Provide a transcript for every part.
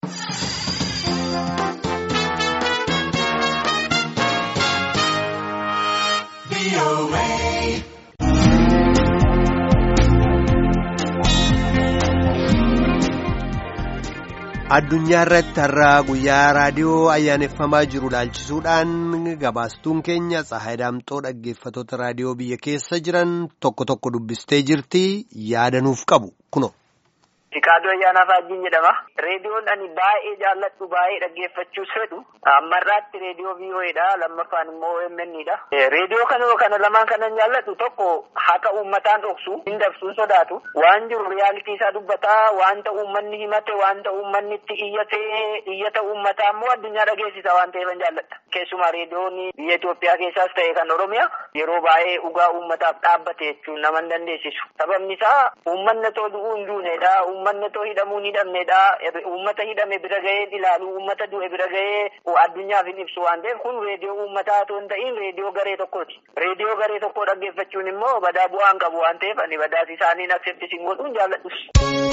Addunyaa irratti har'a guyyaa raadiyoo ayyaaneffamaa jiru ilaalchisuudhaan gabaastuun keenya Tsahaay Daamxoo dhaggeeffattoota raadiyoo biyya keessa jiran tokko dubbistee jirti yaadanuuf qabu kuno. Fiqaaduu ayyaanaa faajjiin jedhama. Reediyoon ani baay'ee jaalladhu baay'ee dhaggeeffachuus fedhu. Ammarraatti reediyoo VOA'dha. Lammaffaan immoo OMN'dha. Reediyoo kana lamaan kanan jaalladhu tokko haqa uummataan dhoksu hin dabsuun sodaatu. Waan jiru riyaalitii isaa dubbataa wanta uummanni himate wanta uummanni itti iyyata uummataa immoo addunyaa dhageessisa waan ta'eef jaalladha. Keessumaa reediyoon biyya Itoophiyaa keessaas ta'e kan Oromiyaa yeroo baay'ee dhugaa uummataaf dhaabbate jechuun nama hin dandeessisu. Sababni isaa uummanni too du'uu hin duuneedha. Uummanni too hidhamuun hidhamneedha. Uummata hidhame bira gahee ilaalu, uummata du'e bira gahee addunyaaf hin ibsu waan ta'eef kun reediyoo uummataa otoo hin ta'in reediyoo garee tokkooti. Reediyoo garee tokkoo dhaggeeffachuun immoo badaa bu'aa hin qabu waan ta'eef ani badaas isaaniin akseptisiin godhuun jaalladhus.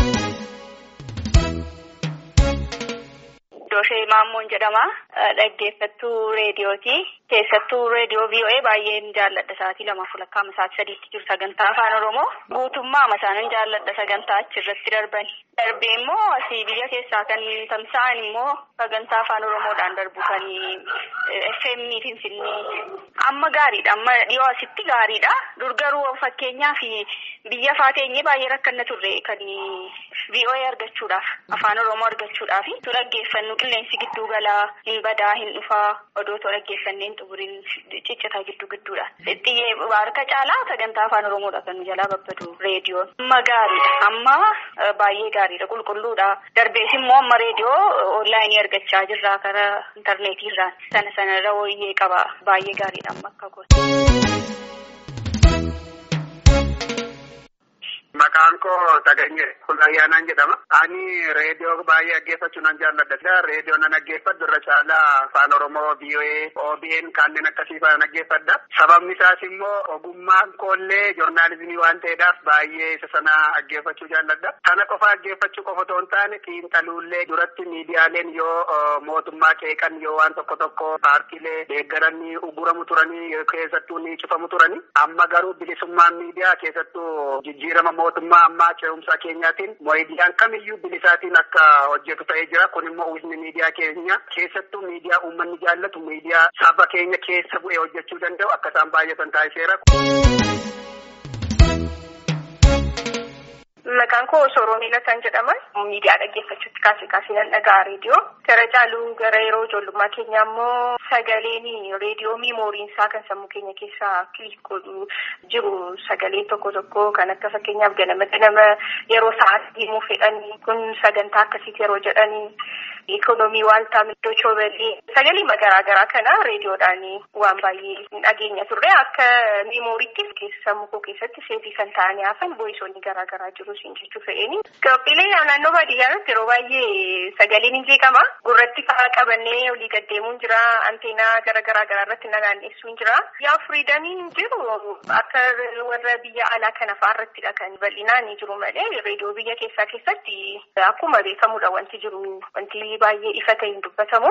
Doshee Maammoon jedhama. Dhaggeeffattuu reediyooti. Keessattuu reediyoo VOA baay'een jaalladha. Sa'aatii 2:00 sa'aatii 3tti jiru sagantaa afaan Oromoo. Guutummaa masaanan jaalladha sagantaa achirratti darbani. Darbee immoo asii biyya keessaa kan tamsa'an immoo sagantaa afaan Oromoodhaan darbu kan FM Finfinnee. Amma gaariidha. Amma dhiyoo asitti gaariidha. Dur garuu fakkeenyaaf biyya afaa teenyee baay'ee rakkanna turre kan VOA argachuudhaaf afaan Oromoo argachuudhaaf tu dhaggeeffannu qilleensi gidduu galaa hin badaa hin dhufaa odootoo dhaggeeffanneen xumuriin ciccitaa gidduudha. Xiyyee harka caalaa sagantaa afaan Oromoodha kan nu jalaa babbadu reediyoon. Amma gaariidha. Amma baay'ee gaariidha. Qulqulluudha. Darbees immoo amma reediyoo onlaayinii argachaa jirra karaa intarneetiirraan. Sana wooyyee qaba. Baay'ee gaariidha amma akka gosa. Maqaan koo Taganyee Ayyaanaan jedhama. Ani reediyoo baay'ee dhaggeeffachuu nan jaalladha. Reediyoo nan dhaggeeffadhu irra caalaa afaan Oromoo, VOA, OBN kanneen akkasii fa'aa dhaggeeffadha. Sababni isaas immoo ogummaan koollee joornaalizimii waan ta'eedhaaf baay'ee isa sana dhaggeeffachuu jaalladha. Kana qofa dhaggeeffachuu qofa otoo hin taane xiinxaluullee duratti miidiyaaleen yoo mootummaa qeeqan yoo waan tokko paartiilee deeggaranii uguramu turanii keessattuu ni cufamu turanii. Amma garuu bilisummaan miidiyaa keessattuu jijjiirama mootummaa ammaa ce'umsa keenyaatiin miidiyaan kamiyyuu bilisaatiin akka hojjetu ta'ee jira. Kun immoo uwwisni miidiyaa keenya keessattuu miidiyaa uummanni jaallatu miidiyaa saba keenya keessa bu'ee hojjechuu danda'u akka isaan baay'atan taasiseera. Maqaan koo Soroomii Lataan jedhama. Miidiyaa dhaggeeffachuutti kaasee nan dhaga'a reediyoo. Gara caaluu gara yeroo ijoollummaa keenyaa immoo sagaleen reediyoo miimooriin isaa kan sammuu keenya keessaa kiliik godhu jiru sagaleen tokko kan akka fakkeenyaaf ganama yeroo sa'aatii himuu fedhanii kun sagantaa akkasiiti yeroo jedhanii ikoonoomii waaltaa Dochoobelee sagalee garaagaraa kana reediyoodhaan waan baay'ee dhageenya turre akka miimooriitti sammuu koo keessatti seetii kan ta'anii hafan bo'isoonni garaagaraa jiru. Jechuu fedheeni. Qophiilee naannoo baadiyyaatti yeroo baay'ee sagaleen hin jeeqama. Gurratti fa'aa qabannee olii gaddeemuun jira. Anteenaa garaa irratti naannessuun jira. Yaa firiidamiin jiru akka warra biyya alaa kana fa'aa irrattidha kan bal'inaan jiru malee reediyoo biyya keessatti akkuma beekamudha wanti jiru wanti baay'ee ifa ta'een dubbatamu.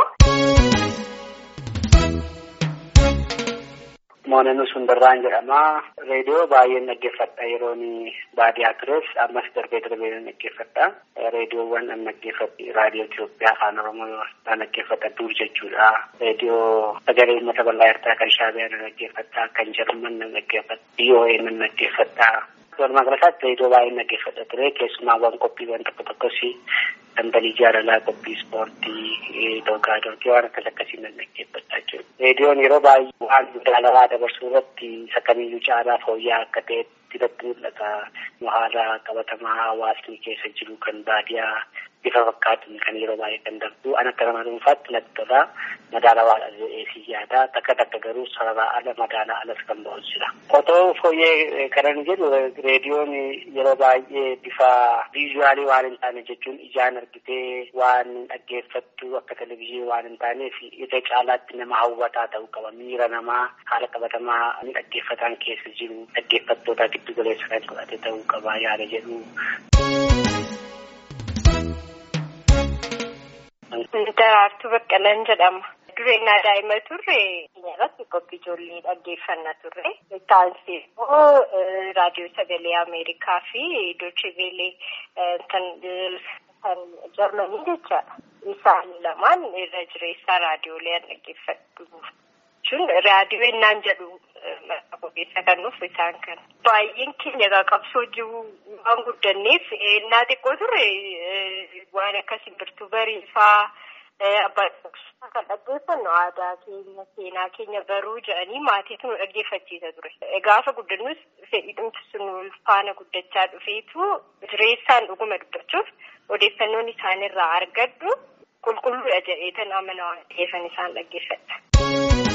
Moonanuu Sundarraan jedhama. Reediyoo baay'een dhaggeeffadha yeroon baadiyyaa tures ammas darbee dhaggeeffadha. Reediyoowwan an dhaggeeffadhu raadiyoo Itoophiyaa afaan Oromoo dhaggeeffadha dur jechuudha. Reediyoo sagalee uummata bal'aa Eertiraa kan Shaabiyyaa dhaggeeffadha. Kan Jarman dhaggeeffadha. VOA dhaggeeffadha. Walumaa galatti reediyoo baay'een dhaggeeffadha ture. Keessumaawwan qophiiwwan tokkos dambalii jaalalaa qophii ispoortii dorgommii waan akkasiin dhaggeeffadha jechuudha. Reediyoon yeroo baay'ee waan madaalawaa dabarsuu irratti isa kamiyyuu caalaa fooyya'aa akka ta'etti irratti mul'ata. Haala qabatamaa hawaasni keessa jiru kan baadiyyaa bifa fakkaatuun kan yeroo baay'ee kan darbu an akka nama dhuunfaatti natti tola. Madaalawaadha jedhee yaada. Takka garuu sarara ala madaalaa alas kan ba'us jira. Otoo fooyyee kanan jedhu reediyoon yeroo baay'ee bifa viizuwaalii waan hin taane jechuun ijaan argitee waan dhaggeeffattu akka televizyiinii waan hin taaneef ija caalaatti nama hawwataa ta'uu qaba. Miira namaa haala qabatamaa dhaggeeffataan keessa jiru dhaggeeffattoota giddu galeessa kan godhate ta'uu qaba yaada jedhu. Daraartuu Baqqalaan jedhama. Dureenyaa daa'ima turre irratti qophii ijoollee dhaggeeffannaa turre. Taansii immoo raadiyoo sagalee Ameerikaa fi Dooche Veelee kan Jarmanii jechaadha. Isaan lamaan irra jireessaa raadiyoolee dhaggeeffatu. Raadiyoo innaan jedhu maqaa qophii kan nuuf isaan kan. Baay'een keenya qabsoo jiru waan guddanneef innaa xiqqoo turre waan akka simbirtuu bariifaa abbaa kan dhaggeeffannu aadaa keenya seenaa keenya baruu jedhanii maatiitu nu dhaggeeffachiisa ture. Gaafa guddannus fedhiidhumti sun faana guddachaa dhufeetu jireessaan dhuguma dubbachuuf odeeffannoon isaanirraa argadhu qulqulluudha jedheetan amanaa waan ta'eefan isaan dhaggeeffata.